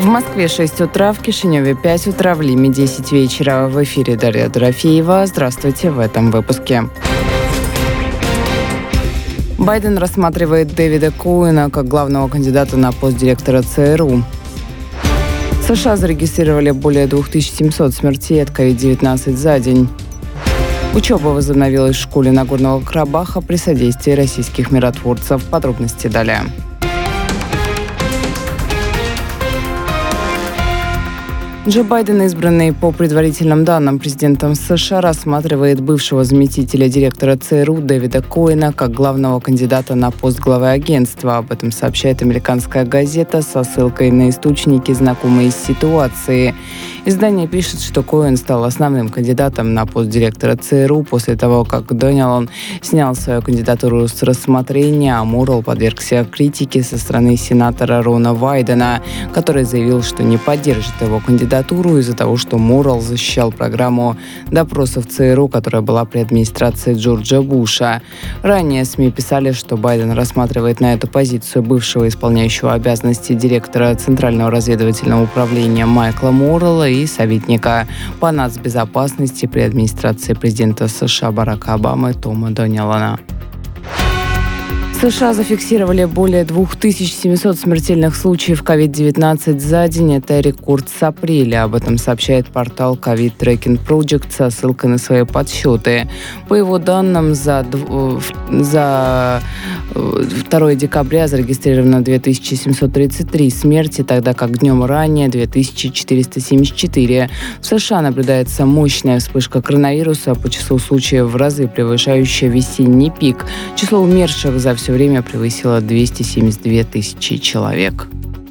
В Москве 6 утра, в Кишиневе 5 утра, в Лиме 10 вечера. В эфире Дарья Дорофеева. Здравствуйте в этом выпуске. Байден рассматривает Дэвида Коэна как главного кандидата на пост директора ЦРУ. США зарегистрировали более 2700 смертей от COVID-19 за день. Учеба возобновилась в школе Нагорного Карабаха при содействии российских миротворцев. Подробности далее. Джо Байден, избранный по предварительным данным президентом США, рассматривает бывшего заместителя директора ЦРУ Дэвида Коэна как главного кандидата на пост главы агентства. Об этом сообщает американская газета со ссылкой на источники, знакомые с ситуацией. Издание пишет, что Коэн стал основным кандидатом на пост директора ЦРУ после того, как Доннеллон снял свою кандидатуру с рассмотрения, а Муррелл подвергся критике со стороны сенатора Рона Вайдена, который заявил, что не поддержит его кандидатуру из-за того, что Муррелл защищал программу допросов ЦРУ, которая была при администрации Джорджа Буша. Ранее СМИ писали, что Байден рассматривает на эту позицию бывшего исполняющего обязанности директора Центрального разведывательного управления Майкла Муррелла и советника по нацбезопасности при администрации президента США Барака Обамы Тома Доннеллона. США зафиксировали более 2700 смертельных случаев COVID-19 за день. Это рекорд с апреля. Об этом сообщает портал COVID Tracking Project со ссылкой на свои подсчеты. По его данным, за 2 декабря зарегистрировано 2733 смерти, тогда как днем ранее 2474. В США наблюдается мощная вспышка коронавируса по числу случаев в разы превышающая весенний пик. Число умерших за все время превысило 272 тысячи человек.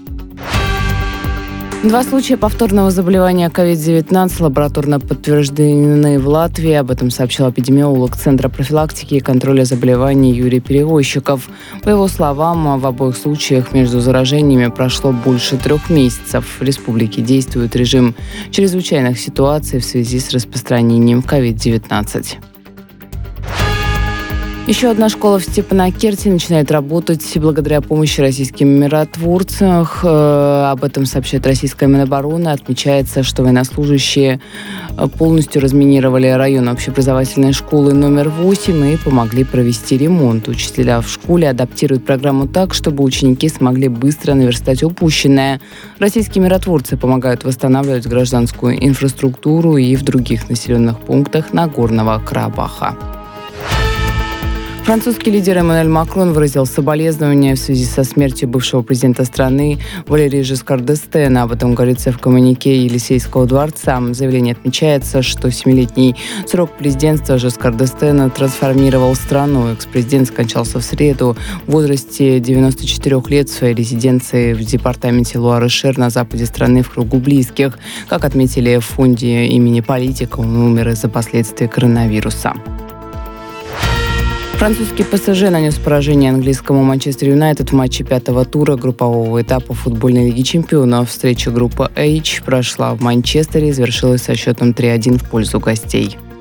2 случая повторного заболевания COVID-19 лабораторно подтверждены в Латвии. Об этом сообщил эпидемиолог Центра профилактики и контроля заболеваний Юрий Перевозчиков. По его словам, в обоих случаях между заражениями прошло больше 3 месяцев. В республике действует режим чрезвычайных ситуаций в связи с распространением COVID-19. Еще одна школа в Степанакерте начинает работать благодаря помощи российским миротворцам. Об этом сообщает российская Минобороны. Отмечается, что военнослужащие полностью разминировали район общеобразовательной школы номер 8 и помогли провести ремонт. Учителя в школе адаптируют программу так, чтобы ученики смогли быстро наверстать упущенное. Российские миротворцы помогают восстанавливать гражданскую инфраструктуру и в других населенных пунктах Нагорного Карабаха. Французский лидер Эммануэль Макрон выразил соболезнования в связи со смертью бывшего президента страны Валерии Жискар д'Эстена. Об этом говорится в коммюнике Елисейского дворца. В заявлении отмечается, что 7-летний срок президентства Жискар д'Эстена трансформировал страну. Экс-президент скончался в среду в возрасте 94 лет в своей резиденции в департаменте Луар-и-Шер на западе страны в кругу близких. Как отметили в фонде имени политика, он умер из-за последствий коронавируса. Французский ПСЖ нанес поражение английскому Манчестер Юнайтед в матче 5-го тура группового этапа футбольной лиги чемпионов. Встреча группы H прошла в Манчестере и завершилась со счетом 3-1 в пользу гостей.